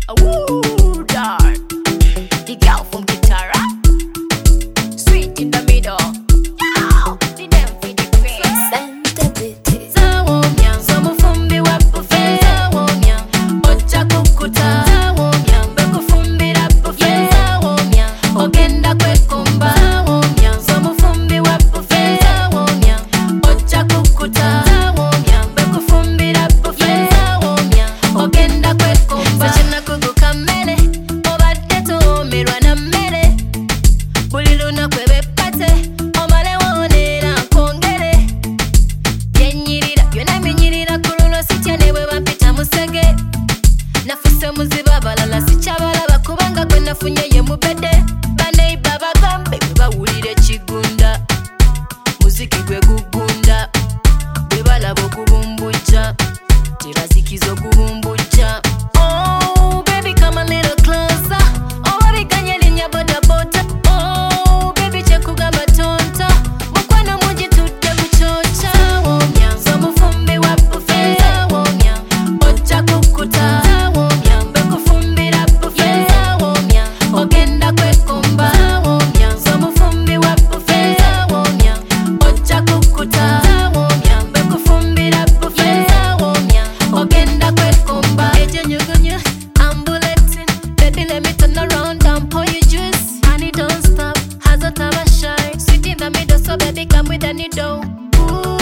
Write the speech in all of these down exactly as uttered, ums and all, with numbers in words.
Ooh, dark. The girl from Guitar, sweet in the middle. Yow, the them for the grace. Santa Betty. Zawomya, zomufumbi wapufe. Zawomya, ocha kukuta. Zawomya, bekufumbira pufe. Zawomya, ogenda kwekumba. Zawomya, zomufumbi wapufe. Zawomya, ocha kukuta. Zawomya, bekufumbira pufe. Zawomya, ogenda kwekumba. Sachina kuguka mmere, obadde tuwumirwa na mmere. Buli lunaku ebepate, omale wonera nkongere. Byennyirira, byonna byennyirira ku luno sitya ne bwe bampita musege. Nafuse muziba abalala sikyabalaba kubanga gwe nafunye ye mubedde. Baneiba bagambe bwe bawulira ekigunda. Muziki gwe gugunda, bwe balaba okubumbujja, tebazikiza okubumbujja. Oh, baby, come a little closer. Oh, baby, kanye linnya boda boda. Oh, baby, kyekugamba tonta. Mukwano mungi tudde ku kyokya. Zawomya, z'omufumbi wa bufe. Zawomya, ojja kukuta. Zawomya, mbekufumbira bufe. Zawomya, ogenda kwekumba. Zawomya, z'omufumbi wa bufe. Zawomya, ojja kukuta. Zawomya, mbekufumbira bufe. Zawomya, ogenda kwekumba. Ejenyugunyu, I'm bulletin. Baby, let me turn around and pour you juice. Honey, don't stop, has a taba shy. Sit in the middle, so baby, come with a needle. Ooh,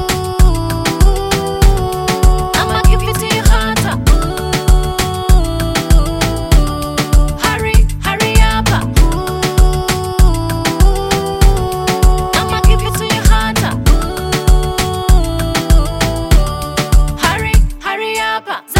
I'ma give it to you hotter. Ooh, hurry, hurry up. Ooh, I'ma give it to you hotter. Ooh, hurry, hurry up.